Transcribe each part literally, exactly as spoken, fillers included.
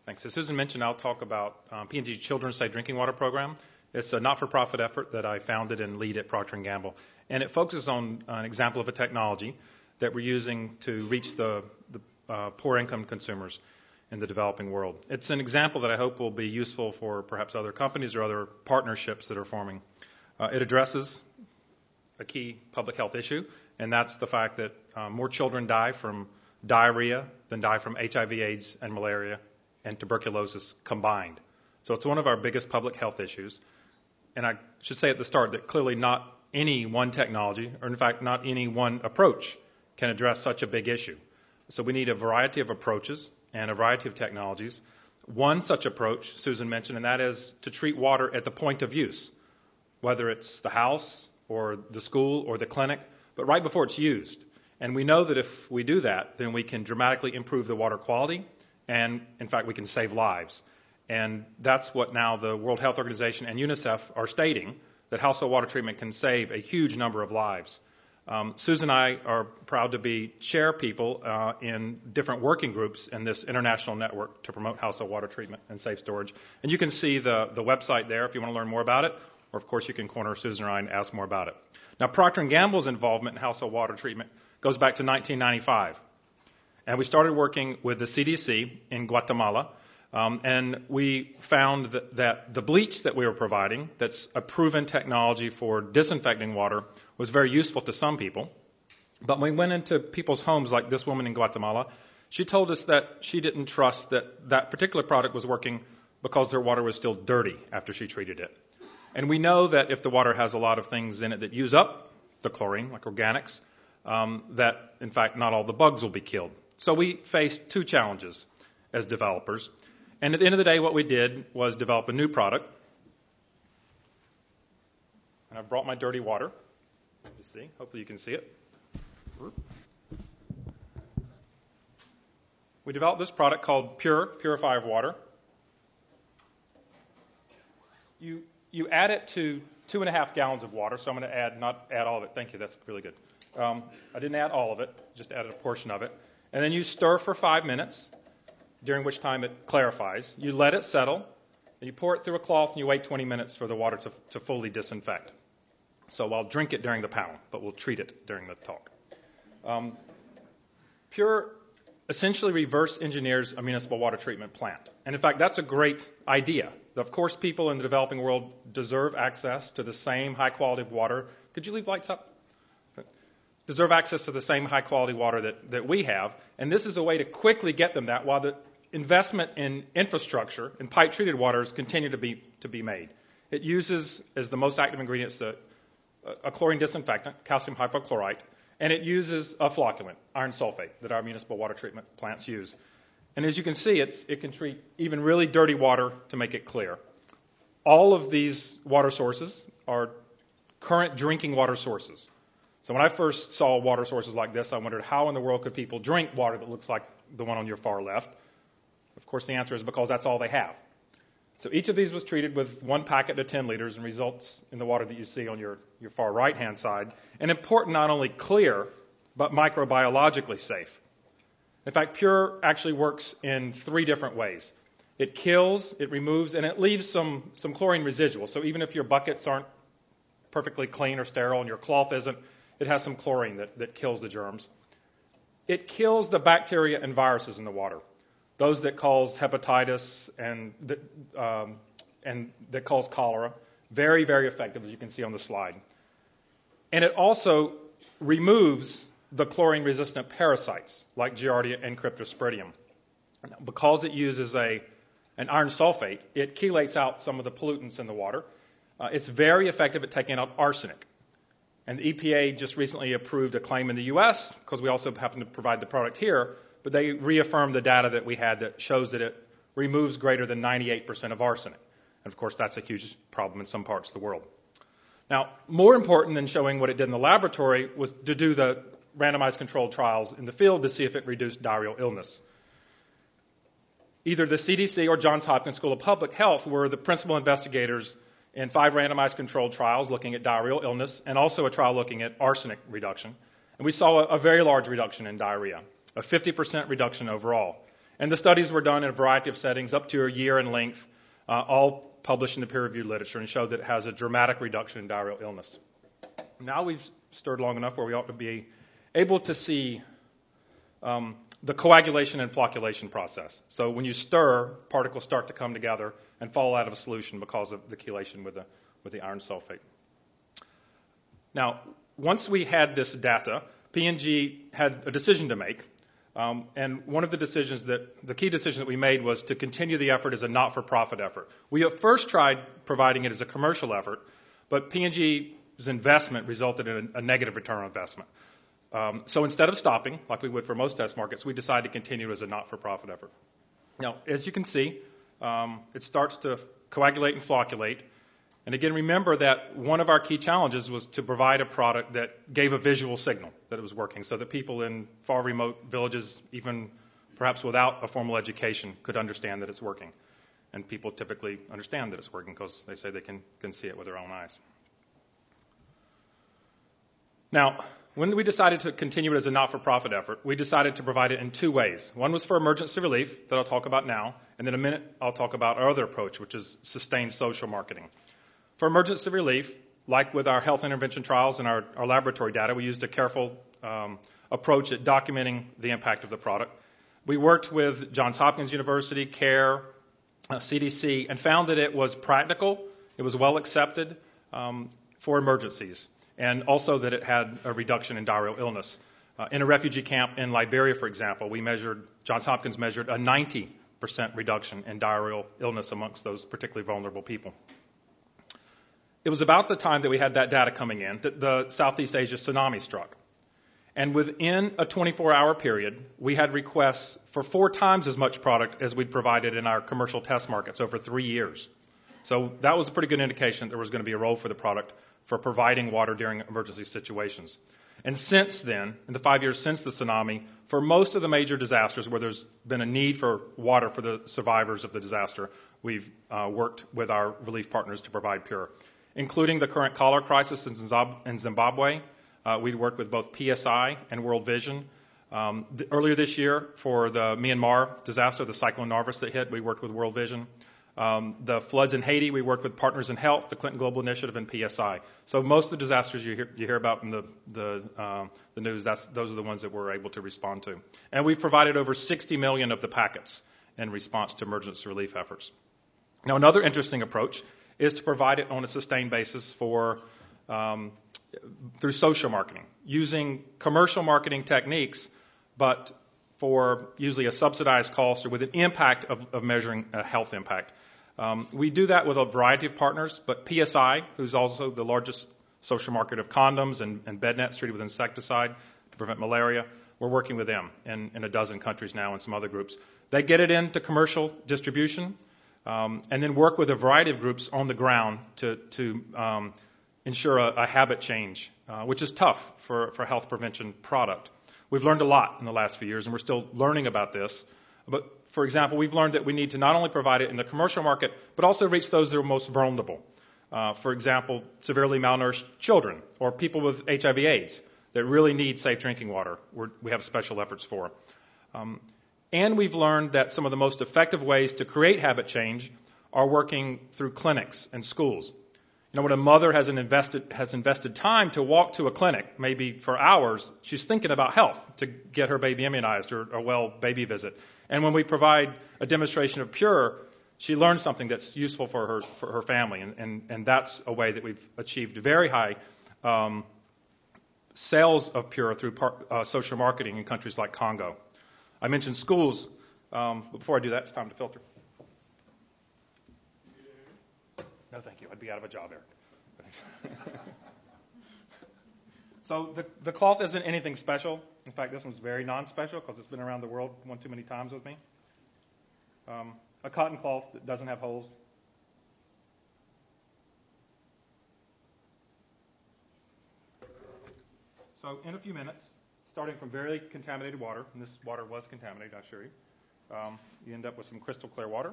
Thanks. As Susan mentioned, I'll talk about um, P and G's Children's Safe Drinking Water Program. It's a not-for-profit effort that I founded and lead at Procter and Gamble, and it focuses on an example of a technology that we're using to reach the, the uh, poor-income consumers in the developing world. It's an example that I hope will be useful for perhaps other companies or other partnerships that are forming. Uh, it addresses a key public health issue, and that's the fact that uh, more children die from diarrhea than die from H I V, AIDS, and malaria and tuberculosis combined. So it's one of our biggest public health issues. And I should say at the start that clearly not any one technology, or in fact not any one approach, can address such a big issue. So we need a variety of approaches and a variety of technologies. One such approach, Susan mentioned, and that is to treat water at the point of use, whether it's the house or the school or the clinic, but right before it's used. And we know that if we do that, then we can dramatically improve the water quality, and in fact we can save lives. And that's what now the World Health Organization and UNICEF are stating, that household water treatment can save a huge number of lives. Um, Susan and I are proud to be chair people uh, in different working groups in this international network to promote household water treatment and safe storage. And you can see the, the website there if you want to learn more about it, or of course you can corner Susan or I and ask more about it. Now, Procter and Gamble's involvement in household water treatment goes back to nineteen ninety-five. And we started working with the C D C in Guatemala, um, and we found that, that the bleach that we were providing, that's a proven technology for disinfecting water, was very useful to some people. But when we went into people's homes, like this woman in Guatemala, she told us that she didn't trust that that particular product was working because their water was still dirty after she treated it. And we know that if the water has a lot of things in it that use up the chlorine, like organics, um, that, in fact, not all the bugs will be killed. So we faced two challenges as developers. And at the end of the day, what we did was develop a new product. And I've brought my dirty water. You see, hopefully you can see it. We developed this product called Pure Purifier of Water. You you add it to two and a half gallons of water. So I'm going to add not add all of it. Thank you. That's really good. Um, I didn't add all of it. Just added a portion of it. And then you stir for five minutes, during which time it clarifies. You let it settle, and you pour it through a cloth, and you wait twenty minutes for the water to, to fully disinfect. So I'll drink it during the panel, but we'll treat it during the talk. Um, Pure essentially reverse engineers a municipal water treatment plant. And in fact, that's a great idea. Of course, people in the developing world deserve access to the same high quality of water. Could you leave lights up? Deserve access to the same high quality water that, that we have. And this is a way to quickly get them that while the investment in infrastructure and pipe treated waters continue to be to be made. It uses as the most active ingredients the, a chlorine disinfectant, calcium hypochlorite, and it uses a flocculant, iron sulfate, that our municipal water treatment plants use. And as you can see, it's, it can treat even really dirty water to make it clear. All of these water sources are current drinking water sources. So when I first saw water sources like this, I wondered how in the world could people drink water that looks like the one on your far left? Of course, the answer is because that's all they have. So each of these was treated with one packet to ten liters and results in the water that you see on your, your far right-hand side. And important, not only clear, but microbiologically safe. In fact, Pure actually works in three different ways. It kills, it removes, and it leaves some, some chlorine residual. So even if your buckets aren't perfectly clean or sterile and your cloth isn't, it has some chlorine that, that kills the germs. It kills the bacteria and viruses in the water, those that cause hepatitis and that, um, and that cause cholera. Very, very effective, as you can see on the slide. And it also removes the chlorine-resistant parasites like Giardia and Cryptosporidium. Because it uses a an iron sulfate, it chelates out some of the pollutants in the water. Uh, it's very effective at taking out arsenic. And the E P A just recently approved a claim in the U S, because we also happen to provide the product here, but they reaffirmed the data that we had that shows that it removes greater than ninety-eight percent of arsenic. And of course, that's a huge problem in some parts of the world. Now, more important than showing what it did in the laboratory was to do the randomized controlled trials in the field to see if it reduced diarrheal illness. Either the C D C or Johns Hopkins School of Public Health were the principal investigators in five randomized controlled trials looking at diarrheal illness and also a trial looking at arsenic reduction. And we saw a, a very large reduction in diarrhea, a fifty percent reduction overall. And the studies were done in a variety of settings, up to a year in length, uh, all published in the peer-reviewed literature, and showed that it has a dramatic reduction in diarrheal illness. Now we've stirred long enough where we ought to be able to see um, the coagulation and flocculation process. So when you stir, particles start to come together and fall out of a solution because of the chelation with the, with the iron sulfate. Now, once we had this data, P and G had a decision to make. Um, and one of the decisions that, the key decision that we made was to continue the effort as a not-for-profit effort. We at first tried providing it as a commercial effort, but P and G's investment resulted in a, a negative return on investment. Um, so instead of stopping, like we would for most test markets, we decided to continue as a not-for-profit effort. Now, as you can see, um, it starts to coagulate and flocculate. And again, remember that one of our key challenges was to provide a product that gave a visual signal that it was working so that people in far remote villages, even perhaps without a formal education, could understand that it's working. And people typically understand that it's working because they say they can, can see it with their own eyes. Now, when we decided to continue it as a not-for-profit effort, we decided to provide it in two ways. One was for emergency relief that I'll talk about now, and in a minute I'll talk about our other approach, which is sustained social marketing. For emergency relief, like with our health intervention trials and our, our laboratory data, we used a careful um, approach at documenting the impact of the product. We worked with Johns Hopkins University, CARE, uh, C D C, and found that it was practical, it was well accepted um, for emergencies, and also that it had a reduction in diarrheal illness. Uh, in a refugee camp in Liberia, for example, we measured, Johns Hopkins measured a ninety percent reduction in diarrheal illness amongst those particularly vulnerable people. It was about the time that we had that data coming in that the Southeast Asia tsunami struck. And within a twenty-four hour period, we had requests for four times as much product as we'd provided in our commercial test markets over three years. So that was a pretty good indication that there was going to be a role for the product for providing water during emergency situations. And since then, in the five years since the tsunami, for most of the major disasters where there's been a need for water for the survivors of the disaster, we've uh, worked with our relief partners to provide pure. Including the current cholera crisis in Zimbabwe. Uh, we worked with both P S I and World Vision. Um, the, earlier this year, for the Myanmar disaster, the Cyclone Narvis that hit, we worked with World Vision. Um, the floods in Haiti, we worked with Partners in Health, the Clinton Global Initiative, and P S I. So most of the disasters you hear, you hear about in the, the, um, the news, that's, those are the ones that we're able to respond to. And we've provided over sixty million of the packets in response to emergency relief efforts. Now, another interesting approach is to provide it on a sustained basis for um, through social marketing, using commercial marketing techniques, but for usually a subsidized cost or with an impact of, of measuring a health impact. Um, we do that with a variety of partners, but P S I, who's also the largest social market of condoms and, and bed nets treated with insecticide to prevent malaria, we're working with them in, in a dozen countries now and some other groups. They get it into commercial distribution. Um, and then work with a variety of groups on the ground to, to um, ensure a, a habit change, uh, which is tough for, for a health prevention product. We've learned a lot in the last few years, and we're still learning about this. But, for example, we've learned that we need to not only provide it in the commercial market, but also reach those that are most vulnerable. Uh, for example, severely malnourished children or people with H I V AIDS that really need safe drinking water. We're, we have special efforts for. Um, And we've learned that some of the most effective ways to create habit change are working through clinics and schools. You know, when a mother has, an invested, has invested time to walk to a clinic, maybe for hours, she's thinking about health to get her baby immunized or a well baby visit. And when we provide a demonstration of Pure, she learns something that's useful for her, for her family. And, and, and that's a way that we've achieved very high um, sales of Pure through par, uh, social marketing in countries like Congo. I mentioned schools, um, but before I do that, it's time to filter. No, thank you. I'd be out of a job, Eric. So the, the cloth isn't anything special. In fact, this one's very non-special because it's been around the world one too many times with me. Um, a cotton cloth that doesn't have holes. So in a few minutes, starting from very contaminated water, and this water was contaminated, I assure you, um, you end up with some crystal clear water.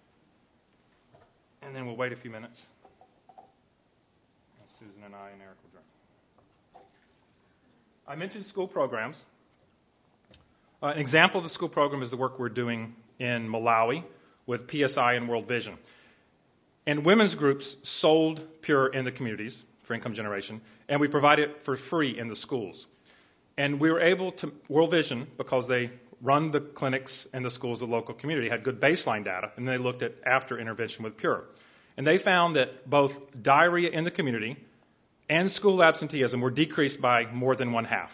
And then we'll wait a few minutes. And Susan and I and Eric will drink. I mentioned school programs. Uh, an example of the school program is the work we're doing in Malawi with P S I and World Vision. And women's groups sold Pure in the communities for income generation, and we provide it for free in the schools. And we were able to, World Vision, because they run the clinics and the schools of the local community, had good baseline data, and they looked at after intervention with Pure. And they found that both diarrhea in the community and school absenteeism were decreased by more than one half.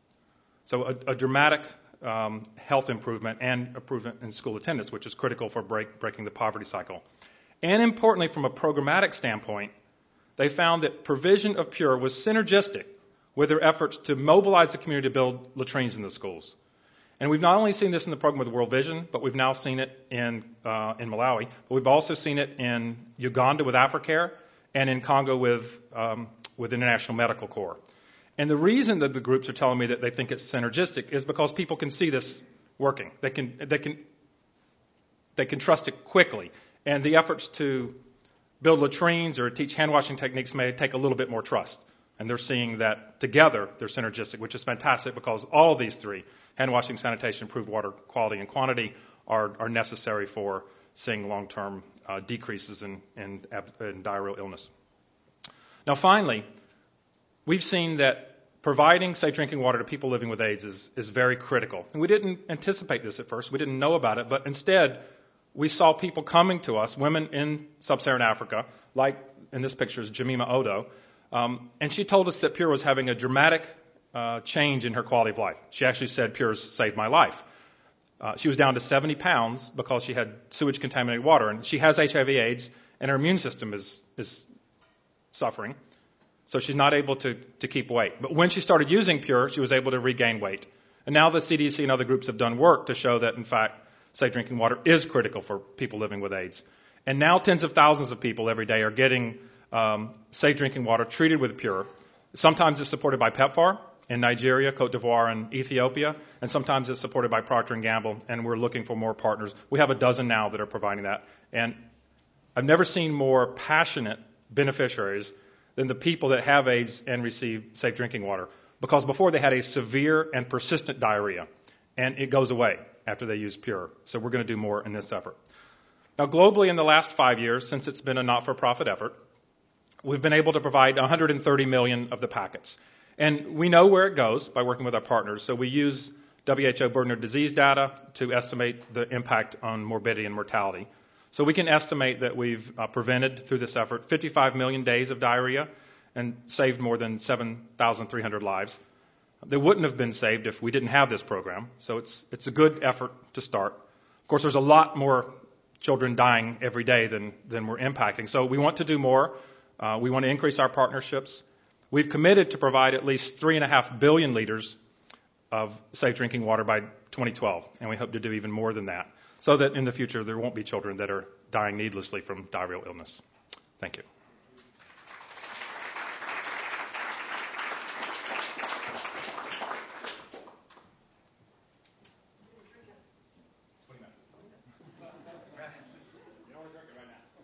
So a, a dramatic um, health improvement and improvement in school attendance, which is critical for break, breaking the poverty cycle. And importantly, from a programmatic standpoint, they found that provision of Pure was synergistic with their efforts to mobilize the community to build latrines in the schools. And we've not only seen this in the program with World Vision, but we've now seen it in uh, in Malawi, but we've also seen it in Uganda with Africare and in Congo with um, with International Medical Corps. And the reason that the groups are telling me that they think it's synergistic is because people can see this working. They can they can they can trust it quickly. And the efforts to build latrines or teach hand washing techniques may take a little bit more trust. And they're seeing that together they're synergistic, which is fantastic because all of these three, hand washing, sanitation, improved water quality and quantity, are, are necessary for seeing long-term uh, decreases in, in, in diarrheal illness. Now, finally, we've seen that providing safe drinking water to people living with AIDS is, is very critical. And we didn't anticipate this at first. We didn't know about it. But instead, we saw people coming to us, women in sub-Saharan Africa, like in this picture is Jemima Odo, um, and she told us that Pure was having a dramatic uh, change in her quality of life. She actually said, Pure's saved my life. Uh, she was down to seventy pounds because she had sewage-contaminated water, and she has H I V AIDS, and her immune system is, is suffering, so she's not able to, to keep weight. But when she started using Pure, she was able to regain weight. And now the C D C and other groups have done work to show that, in fact, safe drinking water is critical for people living with AIDS. And now tens of thousands of people every day are getting um, safe drinking water treated with Pure. Sometimes it's supported by PEPFAR in Nigeria, Cote d'Ivoire, and Ethiopia, and sometimes it's supported by Procter and Gamble, and we're looking for more partners. We have a dozen now that are providing that. And I've never seen more passionate beneficiaries than the people that have AIDS and receive safe drinking water, because before they had a severe and persistent diarrhea, and it goes away after they use Pure. So we're going to do more in this effort. Now, globally, in the last five years, since it's been a not-for-profit effort, we've been able to provide one hundred thirty million of the packets. And we know where it goes by working with our partners. So we use W H O burden of disease data to estimate the impact on morbidity and mortality. So we can estimate that we've uh, prevented, through this effort, fifty-five million days of diarrhea and saved more than seven thousand three hundred lives. They wouldn't have been saved if we didn't have this program. So it's it's a good effort to start. Of course, there's a lot more children dying every day than, than we're impacting. So we want to do more. Uh, we want to increase our partnerships. We've committed to provide at least three and a half billion liters of safe drinking water by twenty twelve, and we hope to do even more than that, so that in the future there won't be children that are dying needlessly from diarrheal illness. Thank you.